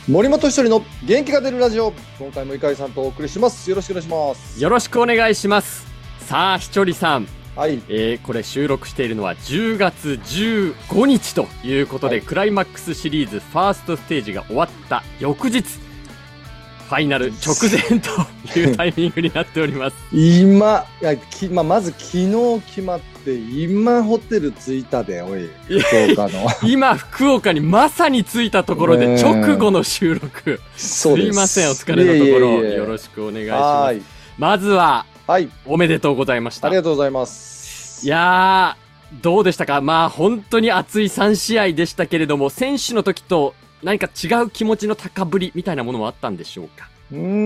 森本一人の元気が出るラジオ、今回も井上さんとお送りします。よろしくお願いします。 よろしくお願いします。さあ、ひちょりさん、 はい、 これ収録しているのは10月15日ということで、 はい、 クライマックスシリーズファーストステージが終わった翌日、ファイナル直前というタイミングになっております。 まず昨日決まって今ホテル着いたで、おい、福岡の今福岡にまさに着いたところで直後の収録、すいません、お疲れのところよろしくお願いします。まずは、はい、おめでとうございました。 ありがとうございます。 いやー、どうでしたか。まあ本当に熱い3試合でしたけれども、選手の時と何か違う気持ちの高ぶりみたいなものはあったんでしょうか。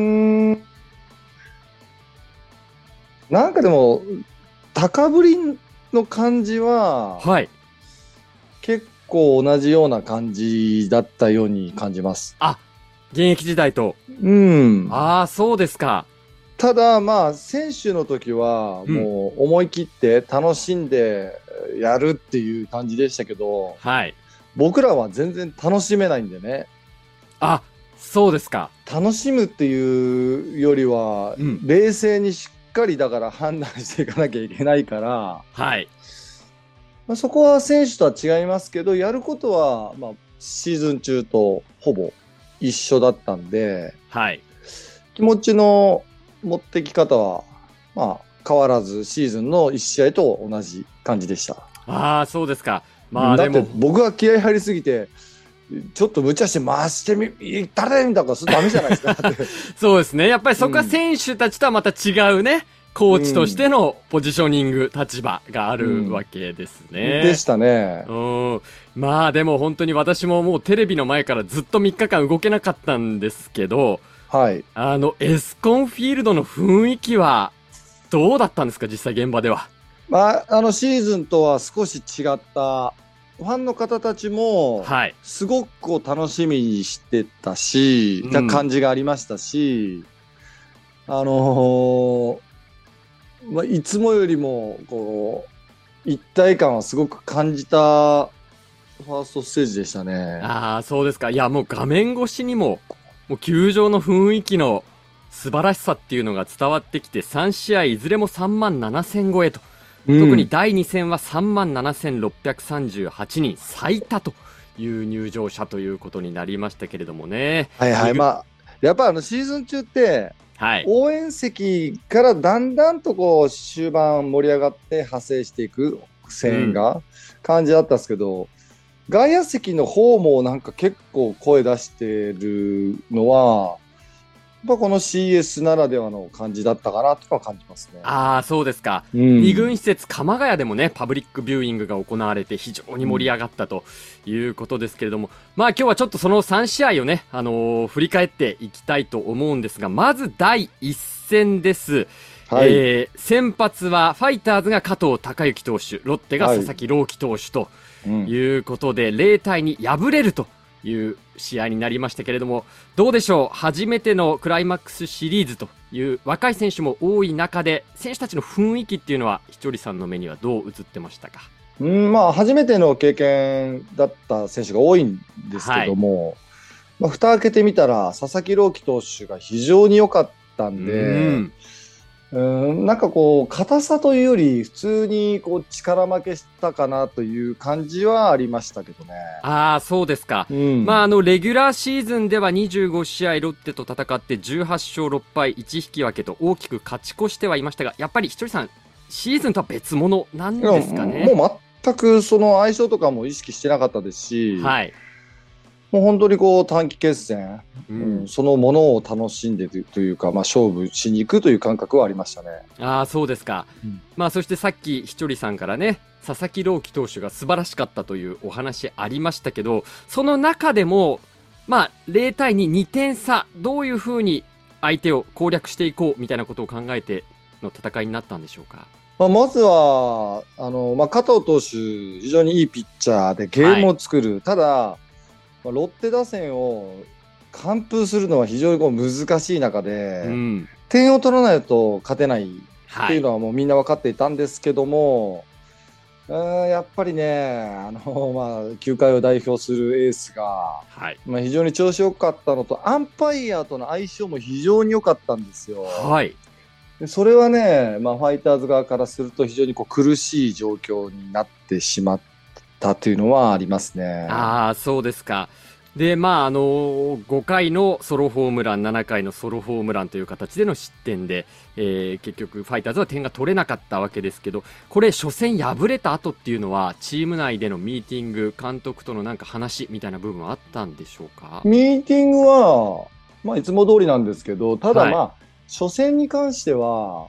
なんかでも高ぶりの感じは、 はい、 結構同じような感じだったように感じます。 あ、現役時代と。ああ、そうですか。 ただまあ選手の時はもう思い切って楽しんでやるっていう感じでしたけど、 はい、 僕らは全然楽しめないんでね。 あ、そうですか。 楽しむっていうよりは、冷静にしっかりだから判断していかなきゃいけないから、 はい、 まあ、そこは選手とは違いますけど、やることはまあシーズン中とほぼ一緒だったんで、 はい、 気持ちの持ってき方はまあ変わらずシーズンの1試合と同じ感じでした。 ああ、そうですか。まあだって僕が気合入りすぎてちょっと無茶して回していったらみたいなことするとダメじゃないですか。 そうですね。やっぱりそこは選手たちとはまた違うね、コーチとしてのポジショニング、立場があるわけですね。 でしたね。 まあでも本当に私ももうテレビの前からずっと3日間動けなかったんですけど、 はい、 エスコンフィールドの雰囲気はどうだったんですか、実際現場では。 まあ、シーズンとは少し違ったファンの方たちもすごく楽しみにしてたし、な感じがありましたし、まあ、いつもよりもこう一体感はすごく感じたファーストステージでしたね。 ああ、そうですか。いや、もう画面越しにも球場の雰囲気の素晴らしさっていうのが伝わってきて、3試合いずれも3万7000超えと、特に第2戦は3万7638人、最多という入場者ということになりましたけれどもね。 はいはい、まあやっぱシーズン中って、応援席からだんだんとこう終盤盛り上がって派生していく声援が感じだったんですけど、外野席の方もなんか結構声出してるのはやっぱこの CS ならではの感じだったかなとか感じますね。 ああ、そうですか。2軍施設鎌ヶ谷でもね、パブリックビューイングが行われて非常に盛り上がったということですけれども、まあ今日はちょっとその3試合をね、振り返っていきたいと思うんですが、まず第1戦です。はい、先発はファイターズが加藤貴之投手、ロッテが佐々木朗希投手ということで、0対2敗れるという試合になりましたけれども、どうでしょう。初めてのクライマックスシリーズという若い選手も多い中で、選手たちの雰囲気っていうのはひちょりさんの目にはどう映ってましたか。 まあ初めての経験だった選手が多いんですけども、まあ、蓋開けてみたら佐々木朗希投手が非常に良かったんで、なんかこう硬さというより普通にこう力負けしたかなという感じはありましたけどね。 ああ、そうですか。まあレギュラーシーズンでは25試合ロッテと戦って18勝6敗1引き分けと大きく勝ち越してはいましたが、やっぱりひとりさんシーズンとは別物なんですかね。 もう全くその相性とかも意識してなかったですし、もう本当にこう短期決戦、そのものを楽しんでいるというか、まあ、勝負しに行くという感覚はありましたね。 ああ、そうですか。まあそしてさっきひちょりさんからね、佐々木朗希投手が素晴らしかったというお話ありましたけど、その中でもまあ0対2、2点差、どういうふうに相手を攻略していこうみたいなことを考えての戦いになったんでしょうか。 まずは加藤投手非常にいいピッチャーでゲームを作る、ただロッテ打線を完封するのは非常にこう難しい中で、点を取らないと勝てないっていうのはもうみんな分かっていたんですけども、 やっぱりね、球界を代表するエースが、 はい、 非常に調子良かったのと、アンパイヤーとの相性も非常に良かったんですよ。 はい。 でそれはね、ファイターズ側からすると非常に苦しい状況になってしまったというのはありますね。 そうですか。で、5回のソロホームラン、7回のソロホームランという形での失点で、結局ファイターズは点が取れなかったわけですけど、これ初戦敗れた後っていうのは、チーム内でのミーティング、監督とのなんか話みたいな部分はあったんでしょうか？ ミーティングは、いつも通りなんですけど、ただ初戦に関しては、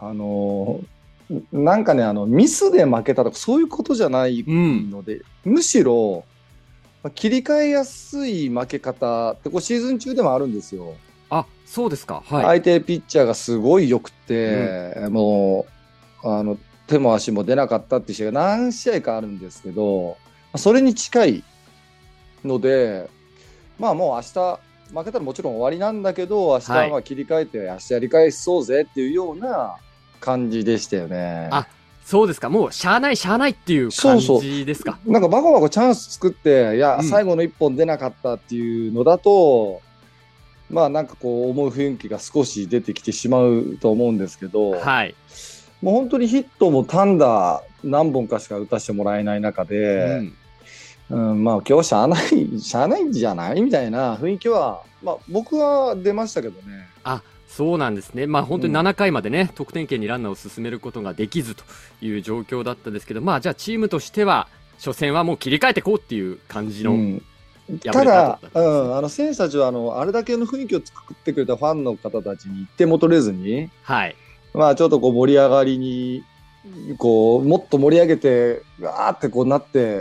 なんかね、ミスで負けたとかそういうことじゃないので、むしろ、切り替えやすい負け方ってシーズン中でもあるんですよ。 そうですか。はい。 相手ピッチャーがすごい良くて、もう手も足も出なかったっていう試合が何試合かあるんですけど、それに近いので、もう明日負けたらもちろん終わりなんだけど、明日は切り替えて、明日やり返そうぜっていうような感じでしたよね。 そうですか。もうしゃあないっていう感じですか。 なんかバコバコチャンス作って、最後の1本出なかったっていうのだと、なんか思う雰囲気が少し出てきてしまうと思うんですけど、 はい。 もう本当にヒットも単打何本かしか打たせてもらえない中で、今日しゃあないんじゃないみたいな雰囲気は、僕は出ましたけどね。 そうなんですね。本当に7回までね、得点圏にランナーを進めることができずという状況だったんですけど、じゃあチームとしては、初戦はもう切り替えていこうっていう感じの、 ただ、選手たちはあれだけの雰囲気を作ってくれたファンの方たちに1点も取れずに、 はい。 ちょっと盛り上がりに、もっと盛り上げて、わーってなって、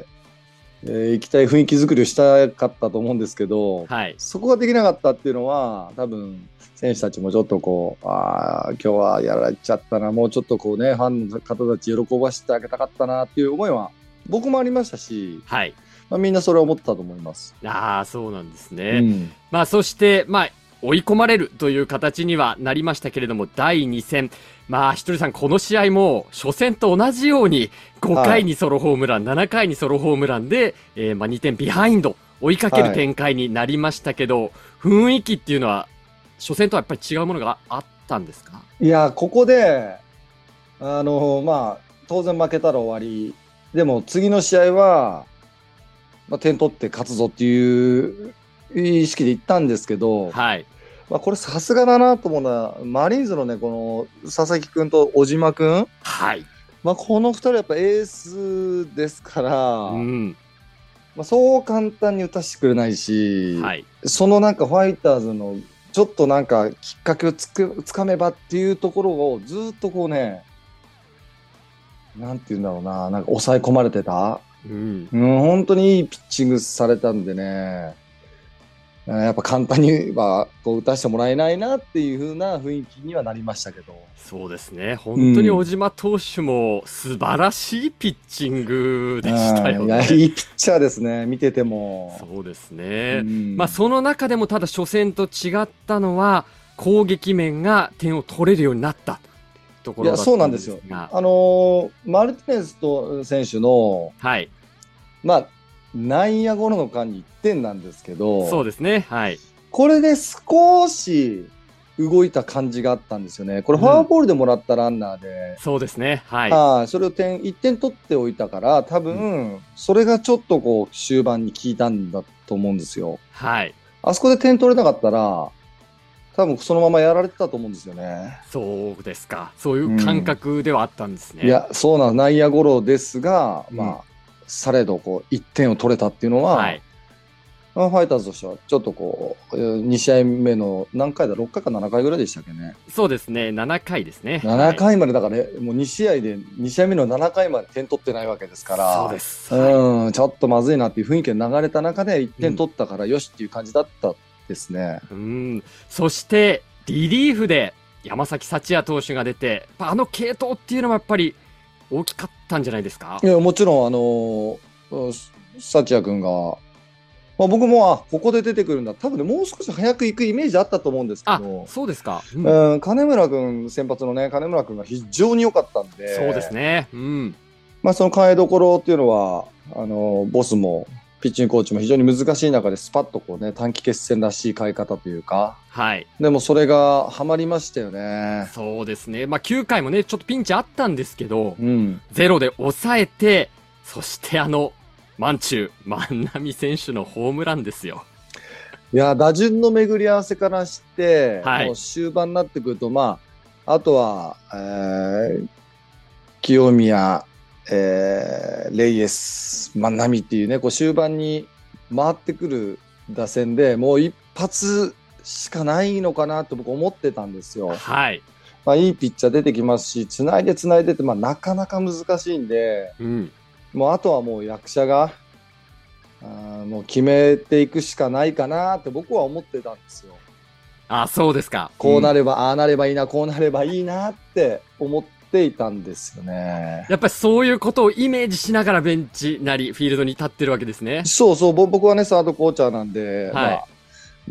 行きたい雰囲気作りをしたかったと思うんですけど、そこができなかったっていうのは、多分、選手たちもちょっと今日はやられちゃったな、もうちょっとファンの方たち喜ばせてあげたかったなっていう思いは、僕もありましたし、みんなそれを思ったと思います。 そうなんですね。そして、追い込まれるという形にはなりましたけれども、第2戦。ひとりさん、この試合も初戦と同じように5回にソロホームラン、7回にソロホームランで、2点ビハインド、追いかける展開になりましたけど、雰囲気っていうのは、初戦とはやっぱり違うものがあったんですか？ いや、ここで、当然負けたら終わり。でも次の試合は、点取って勝つぞっていう意識でいったんですけど、これさすがだなと思うのは、マリーンズのね、この佐々木君と小島君、この2人はやっぱエースですから、そう簡単に打たせてくれないし、そのなんかファイターズのちょっとなんかきっかけをつかめばっていうところをずっとなんていうんだろうな、なんか抑え込まれてた。本当にいいピッチングされたんでね、やっぱ簡単には打たせてもらえないなっていう風な雰囲気にはなりましたけど。 そうですね。本当に小島投手も素晴らしいピッチングでしたよね。 いいピッチャーですね、見てても。 そうですね。その中でもただ初戦と違ったのは、攻撃面が点を取れるようになったところだったんですが。 そうなんですよ。マルティネス選手の、内野ゴロの間に1点なんですけど、 そうですね。 これで少し動いた感じがあったんですよね。これフォアボールでもらったランナーで、 そうですね。それを1点取っておいたから、多分それがちょっと終盤に効いたんだと思うんですよ。あそこで点取れなかったら、多分そのままやられてたと思うんですよね。 そうですか。そういう感覚ではあったんですね。 いや、そうなん内野ゴロですが、されど1点を取れたっていうのは、ファイターズとしてはちょっと2試合目の何回だ、6回か7回ぐらいでしたっけね。 そうですね、7回ですね。 7回までだから、もう2試合目の7回まで点取ってないわけですから、 そうです。 ちょっとまずいなっていう雰囲気が流れた中で1点取ったからよしっていう感じだったですね。 そしてリリーフで山崎福也投手が出て、継投っていうのもやっぱり大きかったんじゃないですか？ いや、もちろん福也君が、僕もここで出てくるんだ、多分ね、もう少し早く行くイメージあったと思うんですけど、 そうですか。 金村君、先発のね、金村君が非常に良かったんで、 そうですね。 その考えどころっていうのは、ボスも、ピッチングコーチも非常に難しい中でスパッとこうね、短期決戦らしい変え方というか、 はい。 でもそれがハマりましたよね。 そうですね。9回もね、ちょっとピンチあったんですけど、 0 で抑えて、そして万波選手のホームランですよ。 いや、打順の巡り合わせからして、 はい、 もう終盤になってくると、あとは、清宮、レイエス、万波っていうね、こう終盤に回ってくる打線でもう一発しかないのかなと僕思ってたんですよ。 はい。 いいピッチャー出てきますし、つないでって、なかなか難しいんで、もうあとはもう役者が、もう決めていくしかないかなって僕は思ってたんですよ。 あ、そうですか。 こうなれば、ああなればいいな、こうなればいいなって思っていたんですよね。 やっぱりそういうことをイメージしながらベンチなりフィールドに立ってるわけですね。 そうそう、僕はね、サードコーチャーなんで、 はい、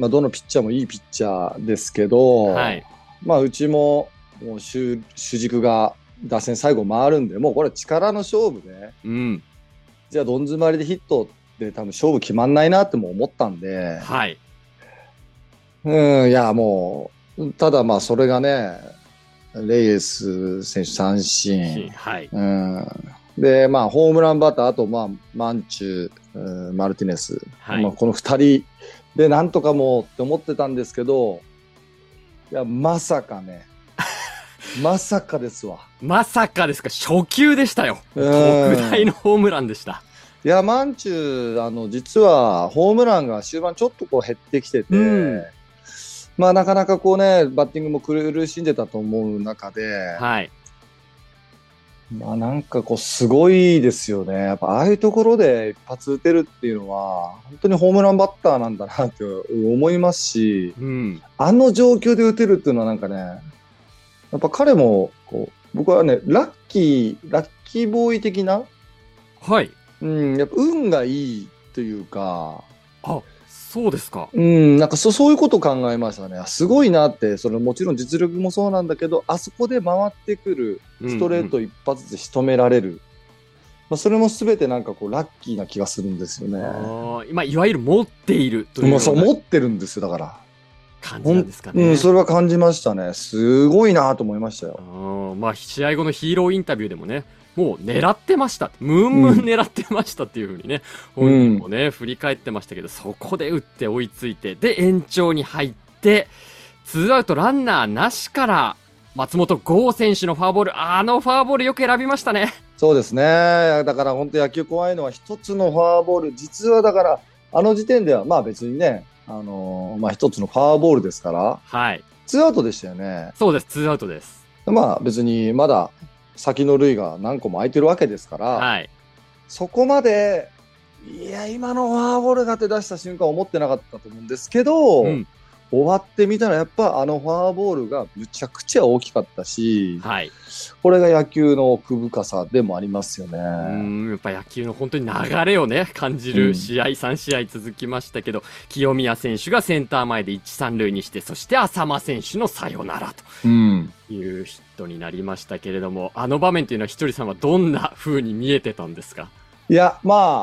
どのピッチャーもいいピッチャーですけど、 はい、 うちももう主軸が打線最後回るんで、もうこれ力の勝負で、じゃあどん詰まりでヒットで多分勝負決まんないなっても思ったんで、 はい。 いやもう、ただそれがね、レイエス選手三振、 はい、 で、ホームランバッター、あと、マンチュ、マルティネス、 はい、 この2人でなんとかもって思ってたんですけど、いや、まさかね、まさかですわ。 まさかですか、初球でしたよ。特大のホームランでした。 いや、マンチュ、実はホームランが終盤ちょっとこう減ってきてて、なかなかこうね、バッティングも苦しんでたと思う中で、 はい。 なんかこうすごいですよね。やっぱああいうところで一発打てるっていうのは本当にホームランバッターなんだなって思いますし、あの状況で打てるっていうのはなんかね、やっぱ彼もこう僕はねラッキーボーイ的な、 はい、 やっぱ運がいいというか、 あ、そうですか。 なんかそういうことを考えましたね。すごいなって、もちろん実力もそうなんだけど、あそこで回ってくるストレート一発で仕留められる。それも全てなんかこうラッキーな気がするんですよね。 いわゆる持っているという。 そう持ってるんですよ、だから。 感じなんですかね。 それは感じましたね。すごいなと思いましたよ。 試合後のヒーローインタビューでもね、もう狙ってました。ムンムン狙ってましたっていう風にね、本人もね、振り返ってましたけど、そこで打って追いついて、で、延長に入って、2アウトランナーなしから、松本剛選手のフォアボール、フォアボールよく選びましたね。 そうですね。だから本当野球怖いのは一つのフォアボール、実はだから、あの時点では別にね、一つのフォアボールですから、 はい。 2アウトでしたよね。 そうです、2アウトです。 別にまだ先の塁が何個も空いてるわけですから、 はい、 そこまで、いや、今のフォアボールが手出した瞬間思ってなかったと思うんですけど、終わってみたらやっぱフォアボールがむちゃくちゃ大きかったし、 はい、 これが野球の奥深さでもありますよね。 やっぱ野球の本当に流れをね、感じる試合、3試合続きましたけど、清宮選手がセンター前で1、3塁にして、そして浅間選手のサヨナラというヒットになりましたけれども、あの場面というのはひとりさんはどんな風に見えてたんですか？ いや、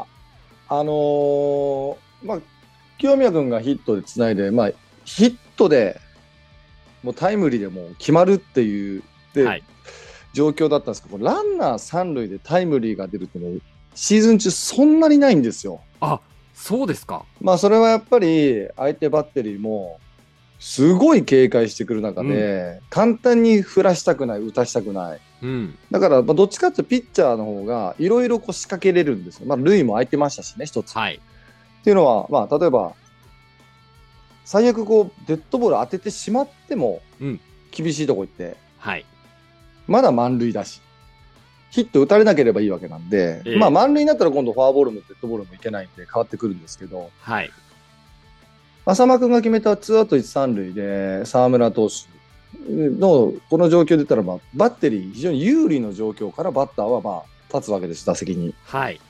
清宮君がヒットでつないで、ヒットでもうタイムリーでもう決まるっていう状況だったんですけど、ランナー3塁でタイムリーが出るっていうのはシーズン中そんなにないんですよ。 あ、そうですか。 それはやっぱり相手バッテリーもすごい警戒してくる中で、簡単に振らしたくない、打たしたくない。だからどっちかっていうとピッチャーの方がいろいろ仕掛けれるんですよ。塁も空いてましたしね、一つ。っていうのは、例えば最悪デッドボール当ててしまっても、厳しいとこ行って、まだ満塁だし、ヒット打たれなければいいわけなんで、満塁になったら今度フォアボールもデッドボールもいけないんで変わってくるんですけど、浅間君が決めた2アウト1、3塁で沢村投手のこの状況で言ったら、バッテリー非常に有利の状況からバッターは立つわけです、打席に。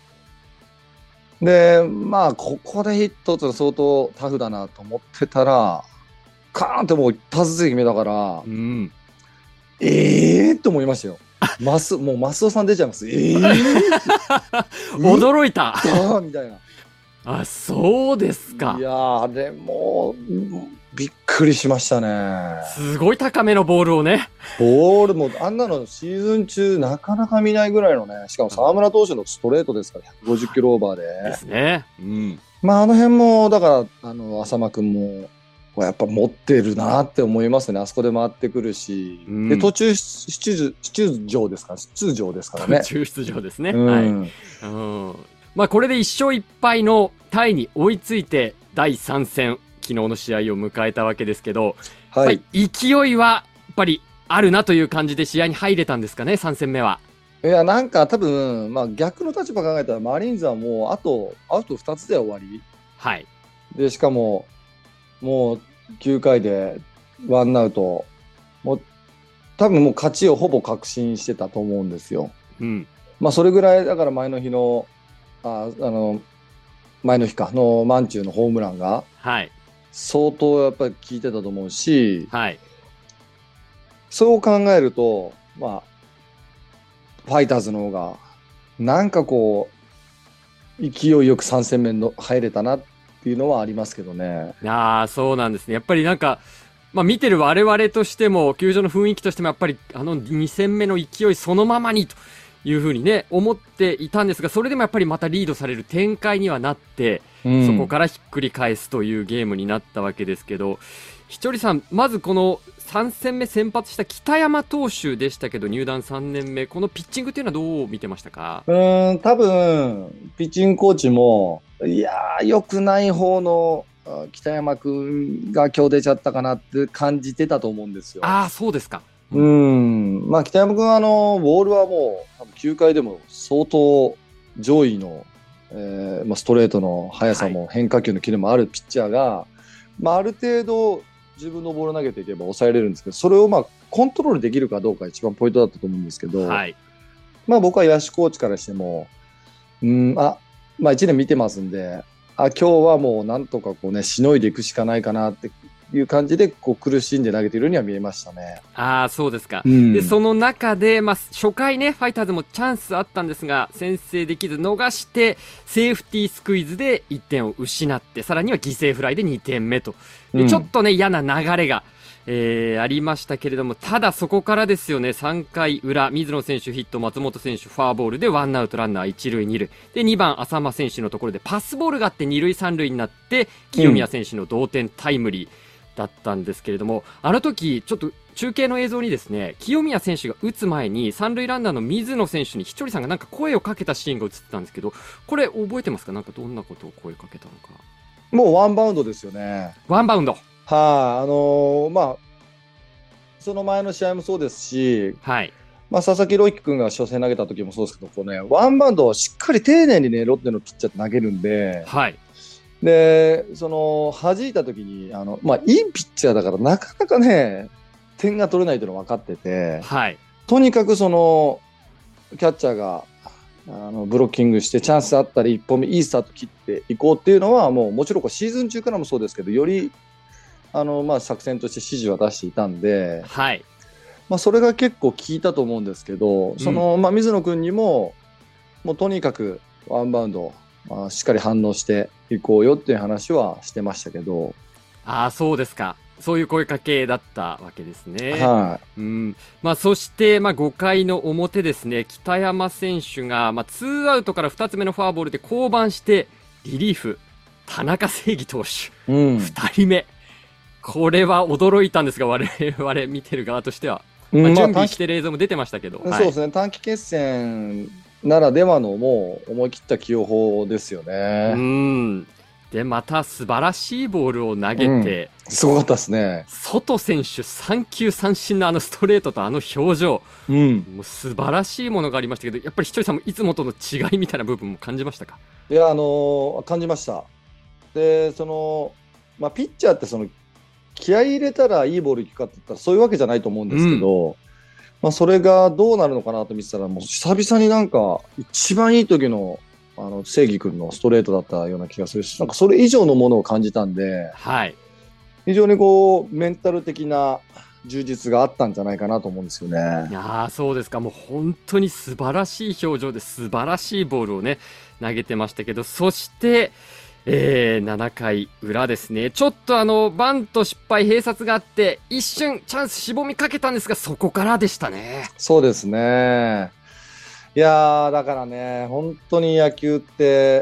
で、ここでヒットってのは相当タフだなと思ってたら、カーンってもう一発で決めたから、と思いましたよ。 もう増尾さん出ちゃいます。 驚いたみたいな。 あ、そうですか。 いやー、あれもびっくりしましたね。 すごい高めのボールをね。 ボールも、あんなのシーズン中なかなか見ないぐらいのね、しかも沢村投手のストレートですから、150キロオーバーで。 ですね。うん。 まあ、あの辺も、だから、浅間くんも、やっぱ持ってるなって思いますね。あそこで回ってくるし。うん、で、途中出場ですからね。 途中出場ですね。はい。うん。まあ、これで1勝1敗のタイに追いついて、第3戦、昨日の試合を迎えたわけですけど、はい。勢いは、やっぱり、あるなという感じで試合に入れたんですかね、3戦目は。 いや、なんか多分、まあ逆の立場考えたら、マリーンズはもう、アウト2つで終わり。 はい。 で、しかも、もう9回でワンアウト、もう多分もう勝ちをほぼ確信してたと思うんですよ。 うん。 まあそれぐらい、だから前の日のマンチューのホームランが、 はい。 相当やっぱり効いてたと思うし、 はい。 そう考えると、まあ、ファイターズの方が、なんかこう、勢いよく3戦目の入れたなっていうのはありますけどね。 ああ、そうなんですね。やっぱりなんか、まあ見てる我々としても、球場の雰囲気としてもやっぱり2戦目の勢いそのままにというふうにね、思っていたんですが、それでもやっぱりまたリードされる展開にはなって、そこからひっくり返すというゲームになったわけですけど、ひとりさん、まずこの3戦目先発した北山投手でしたけど、入団3年目、このピッチングというのはどう見てましたか？ 多分、ピッチングコーチも、いやー、良くない方の北山君が今日出ちゃったかなって感じてたと思うんですよ。 ああ、そうですか。 まあ、北山君はボールはもう、多分9回でも相当上位の、まあ、ストレートの速さも変化球のキレもあるピッチャーが、まあ、ある程度自分のボールを投げていけば抑えれるんですけど、それをまあコントロールできるかどうかが一番ポイントだったと思うんですけど、 はい、 まあ僕は野手コーチからしても、まあ1年見てますんで、今日はもうなんとかこうね、しのいでいくしかないかなっていう感じで、こう苦しんで投げているようには見えましたね。 ああ、そうですか。で、その中で、まあ、初回ね、ファイターズもチャンスあったんですが、先制できず逃して、セーフティースクイズで1点を失って、さらには犠牲フライで2点目と。ちょっとね、嫌な流れが、ありましたけれども、ただそこからですよね、3回裏、水野選手ヒット、松本選手フォアボールでワンアウトランナー1塁2塁。で、2番浅間選手のところでパスボールがあって2塁3塁になって、清宮選手の同点タイムリー。だったんですけれども、あの時ちょっと中継の映像にですね、清宮選手が打つ前に三塁ランナーの水野選手にひとりさんがなんか声をかけたシーンが映ってたんですけど、これ覚えてますか？なんかどんなことを声かけたのか。 もうワンバウンドですよね。 ワンバウンド。 はい、まあその前の試合もそうですし、 はい。 まあ佐々木朗希君が初戦投げた時もそうですけど、こうね、ワンバウンドをしっかり丁寧にね、ロッテのピッチャーって投げるんで、 はい。 で、弾いた時に、まあ、いいピッチャーだからなかなかね、点が取れないというの分かってて、 はい。 とにかくキャッチャーが、ブロッキングしてチャンスあったり、1本目いいスタート切っていこうっていうのは、もちろんシーズン中からもそうですけど、より、まあ、作戦として指示は出していたんで、 はい。 まあ、それが結構効いたと思うんですけど、まあ、水野君にも、もうとにかくワンバウンド、しっかり反応していこうよっていう話はしてましたけど。 ああ、そうですか。そういう声かけだったわけですね。 はい。 まあ、そして、まあ、5回の表ですね、北山選手が、まあ、2アウトから2つ目のフォアボールで降板して、リリーフ、田中正義投手、2人目。これは驚いたんですが、我々見てる側としては。まあ、準備してる映像も出てましたけど。 そうですね、短期決戦ならではのもう思い切った起用法ですよね。 で、また素晴らしいボールを投げて、 すごかったですね。 ソト選手3球三振のストレートと表情、もう素晴らしいものがありましたけど、やっぱりひとりさんもいつもとの違いみたいな部分も感じましたか？ いや、感じました。で、まあ、ピッチャーって気合い入れたらいいボールいくかって言ったらそういうわけじゃないと思うんですけど、まあ、それがどうなるのかなと見てたら、もう久々になんか一番いい時の正義君のストレートだったような気がするし、なんかそれ以上のものを感じたんで、 はい、 非常にこうメンタル的な充実があったんじゃないかなと思うんですよね。 いやそうですか。もう本当に素晴らしい表情で素晴らしいボールをね、投げてましたけど、そして、7回裏ですね。ちょっとバント失敗、併殺があって、一瞬チャンスしぼみかけたんですが、そこからでしたね。 そうですね。いやー、だからね、本当に野球って、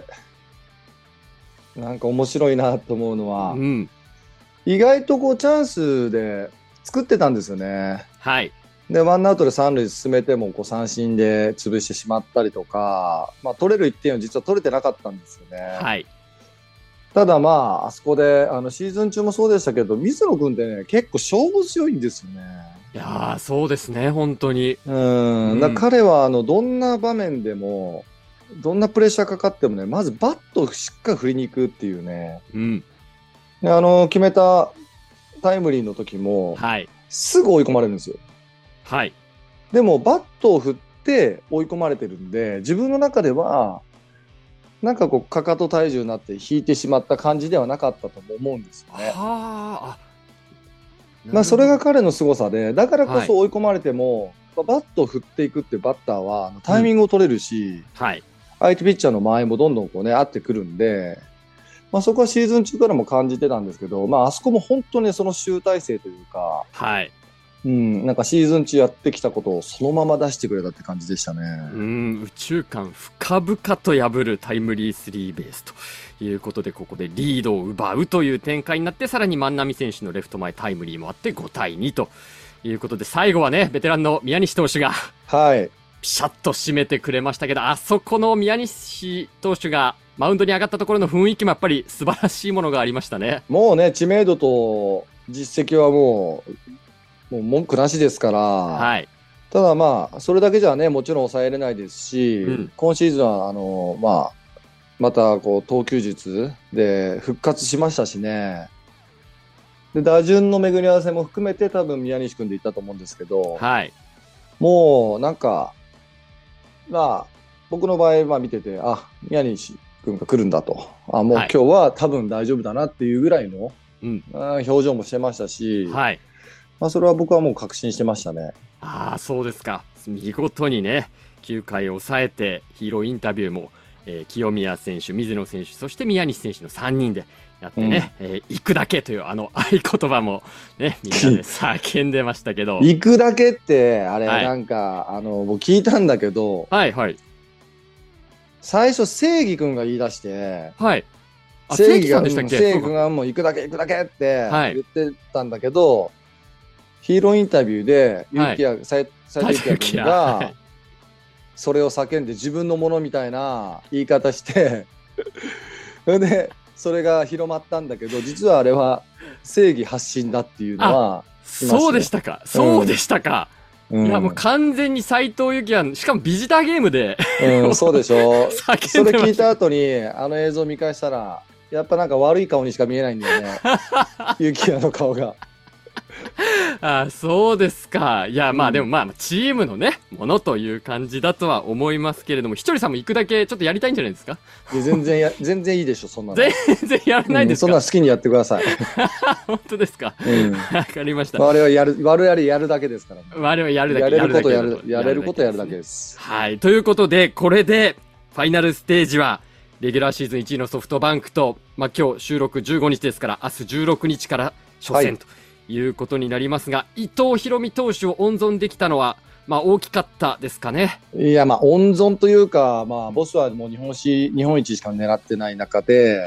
なんか面白いなと思うのは、意外とこうチャンスで作ってたんですよね。 はい。 で、ワンアウトで三塁進めてもこう三振で潰してしまったりとか、まあ、取れる1点を実は取れてなかったんですよね。 はい。 ただまあ、あそこでシーズン中もそうでしたけど、水野君ってね、結構勝負強いんですよね。 いやー、そうですね、本当に。 彼はどんな場面でも、どんなプレッシャーかかってもね、まずバットをしっかり振りに行くっていうね。で決めたタイムリーの時も、すぐ追い込まれるんですよ。 はい。 でもバットを振って追い込まれてるんで、自分の中ではなんかこうかかと体重になって引いてしまった感じではなかったと思うんですよね。まあそれが彼の凄さで、だからこそ追い込まれても、バットを振っていくってバッターはタイミングを取れるし、相手ピッチャーの間合いもどんどんこうね合ってくるんで、まあそこはシーズン中からも感じてたんですけど、まああそこも本当にその集大成というか、なんかシーズン中やってきたことをそのまま出してくれたって感じでしたね。 右中間深々と破るタイムリースリーベースということで、ここでリードを奪うという展開になって、さらに万波選手のレフト前タイムリーもあって5対2ということで、最後はね、ベテランの宮西投手がピシャッと締めてくれましたけど、あそこの宮西投手がマウンドに上がったところの雰囲気もやっぱり素晴らしいものがありましたね。 もうね、知名度と実績はもう文句なしですから、ただまあそれだけじゃね、もちろん抑えれないですし、今シーズンはまたこう投球術で復活しましたしね。で打順の巡り合わせも含めて多分宮西君でいったと思うんですけど、もうなんかまあ僕の場合見てて、宮西君が来るんだと、もう今日は多分大丈夫だなっていうぐらいの、表情もしてましたし、まあそれは僕はもう確信してましたね。 そうですか。見事にね、9回を抑えて、ヒーローインタビューも、清宮選手、水野選手、そして宮西選手の3人でやってね、行くだけという合言葉もね、みんなで叫んでましたけど。 行くだけって、あれなんか、僕聞いたんだけど、最初、正義君が言い出して、正義君がもう行くだけ行くだけって言ってたんだけど、ヒーローインタビューで斉藤幸也君がそれを叫んで自分のものみたいな言い方してでそれが広まったんだけど、実はあれは正義発信だっていうのはそうでしたか、そうでしたか。いやもう完全に斉藤幸也、しかもビジターゲームでそうでしょ。それ聞いた後に映像見返したら、やっぱなんか悪い顔にしか見えないんだよね幸也の顔が。 そうですか。いや、でもチームのね、ものという感じだとは思いますけれども、ひとりさんも行くだけちょっとやりたいんじゃないですか？ 全然いいでしょ、そんなの。 全然やらないですか？ そんな好きにやってください。 本当ですか？わかりました。 我々やるだけですから、ね。 我々やるだけ。 やれることやるだけです。 はい。ということで、これで、ファイナルステージは、レギュラーシーズン1位のソフトバンクと、今日収録15日ですから、明日16日から初戦と。いうことになりますが、伊藤大海投手を温存できたのは、大きかったですかね。 いや、温存というか、ボスはもう日本一しか狙ってない中で、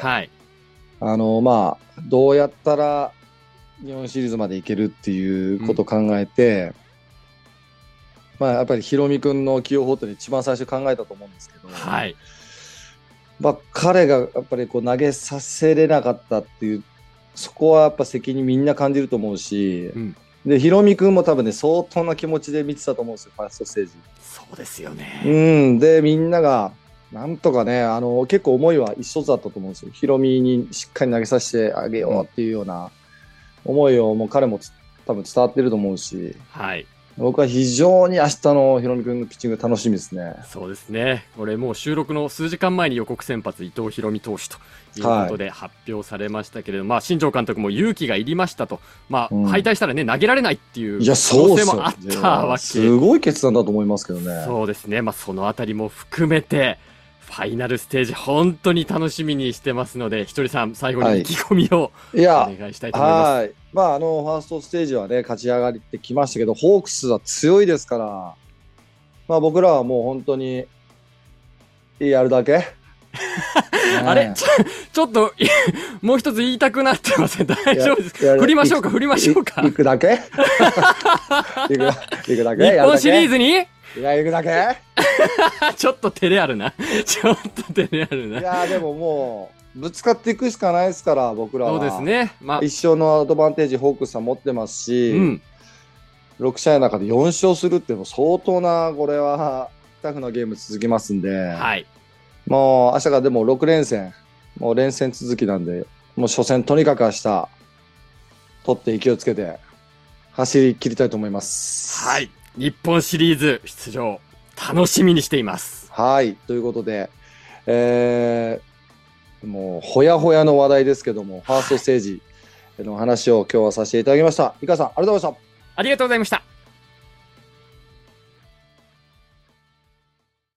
どうやったら日本シリーズまでいけるっていうことを考えて、やっぱり大海君の起用法って一番最初考えたと思うんですけど、彼がやっぱりこう投げさせれなかったっていう、そこはやっぱ責任みんな感じると思うし、で大海君も多分ね相当な気持ちで見てたと思うんですよ、ファーストステージ。 そうですよね。 でみんながなんとかね、結構思いは一緒だったと思うんですよ。大海にしっかり投げさせてあげようっていうような思いをもう彼も多分伝わってると思うし、 僕は非常に明日のヒロミ君のピッチング楽しみですね。 そうですね。これもう収録の数時間前に予告先発伊藤大海投手ということで発表されましたけれども、新庄監督も勇気がいりましたと。敗退したらね、投げられないっていう可能性もあったわけ。 すごい決断だと思いますけどね。 そうですね。そのあたりも含めて、ファイナルステージ本当に楽しみにしてますので、ひとりさん最後に意気込みをお願いしたいと思います。 はい。ファーストステージはね、勝ち上がってきましたけど、ホークスは強いですから、僕らはもう本当に、やるだけあれちょっと、もう一つ言いたくなってません。大丈夫ですか？振りましょうか行くだけ行くだけ日本シリーズに行くだけちょっと照れあるな。いや、でももう、ぶつかっていくしかないですから、僕らは。 そうですね。 一生のアドバンテージ、ホークスさん持ってますし、6試合の中で4勝するっていうのも相当な、これは、タフなゲーム続きますんで、もう明日からでも6連戦、もう連戦続きなんで、もう初戦とにかく明日、取って勢いをつけて、走り切りたいと思います。 はい。日本シリーズ出場、楽しみにしています。 はい。ということで、もう、ほやほやの話題ですけども、ファーストステージの話を今日はさせていただきました。井川さん、ありがとうございました。 ありがとうございました。